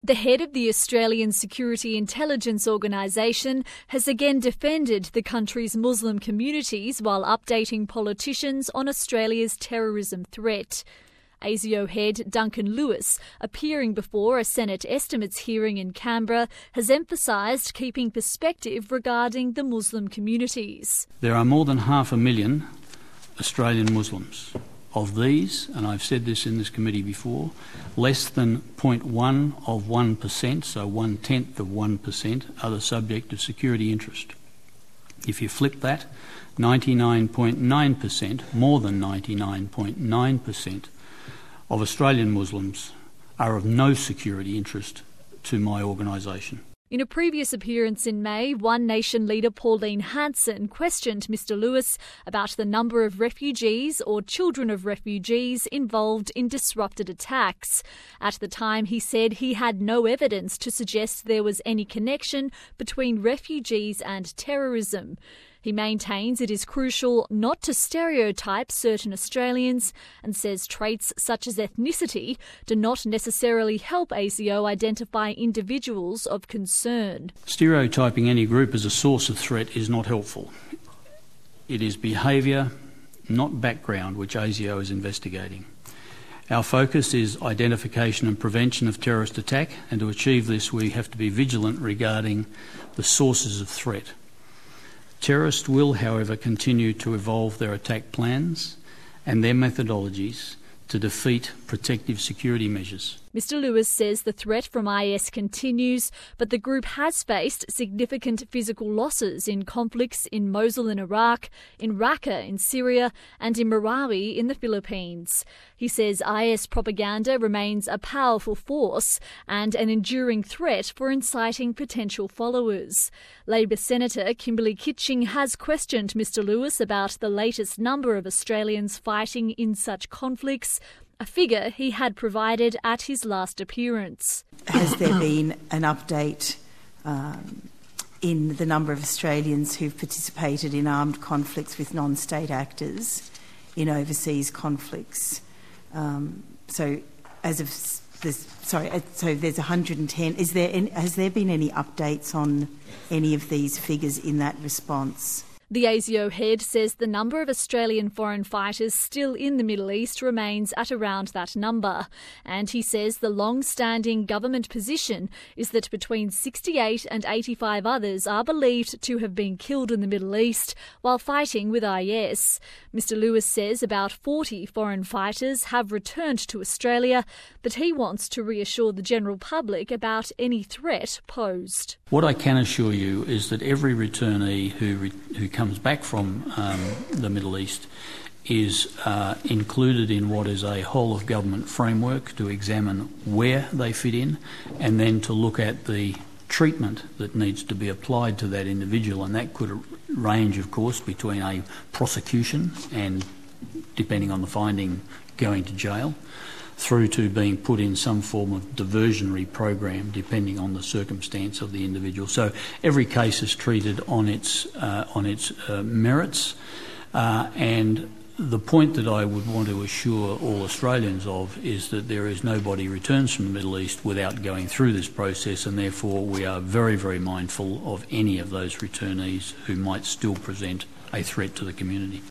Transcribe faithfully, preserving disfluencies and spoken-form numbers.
The head of the Australian Security Intelligence Organisation has again defended the country's Muslim communities while updating politicians on Australia's terrorism threat. ASIO head Duncan Lewis, appearing before a Senate estimates hearing in Canberra, has emphasised keeping perspective regarding the Muslim communities. There are more than half a million Australian Muslims. Of these, and I've said this in this committee before, less than zero point one of one percent, so one-tenth of one percent, are the subject of security interest. If you flip that, ninety-nine point nine percent, more than ninety-nine point nine percent of Australian Muslims are of no security interest to my organisation. In a previous appearance in May, One Nation leader Pauline Hanson questioned Mr Lewis about the number of refugees or children of refugees involved in disrupted attacks. At the time, he said he had no evidence to suggest there was any connection between refugees and terrorism. He maintains it is crucial not to stereotype certain Australians and says traits such as ethnicity do not necessarily help ASIO identify individuals of concern. Stereotyping any group as a source of threat is not helpful. It is behaviour, not background, which ASIO is investigating. Our focus is identification and prevention of terrorist attack, and to achieve this we have to be vigilant regarding the sources of threat. Terrorists will, however, continue to evolve their attack plans and their methodologies to defeat protective security measures. Mr Lewis says the threat from I S continues, but the group has faced significant physical losses in conflicts in Mosul in Iraq, in Raqqa in Syria and in Marawi in the Philippines. He says I S propaganda remains a powerful force and an enduring threat for inciting potential followers. Labor Senator Kimberley Kitching has questioned Mr Lewis about the latest number of Australians fighting in such conflicts, a figure he had provided at his last appearance. Has there been an update um, in the number of Australians who've participated in armed conflicts with non-state actors in overseas conflicts? Um, so, as of this, sorry, so there's one hundred ten. Is there any, has there been any updates on any of these figures in that response? The ASIO head says the number of Australian foreign fighters still in the Middle East remains at around that number. And he says the long-standing government position is that between sixty-eight and eighty-five others are believed to have been killed in the Middle East while fighting with I S. Mr Lewis says about forty foreign fighters have returned to Australia, but he wants to reassure the general public about any threat posed. What I can assure you is that every returnee who re- who comes back from um, the Middle East is uh, included in what is a whole-of-government framework to examine where they fit in and then to look at the treatment that needs to be applied to that individual, and that could range, of course, between a prosecution and, depending on the finding, going to jail, through to being put in some form of diversionary program depending on the circumstance of the individual. So every case is treated on its uh, on its uh, merits, uh, and the point that I would want to assure all Australians of is that there is nobody returns from the Middle East without going through this process, and therefore we are very, very mindful of any of those returnees who might still present a threat to the community.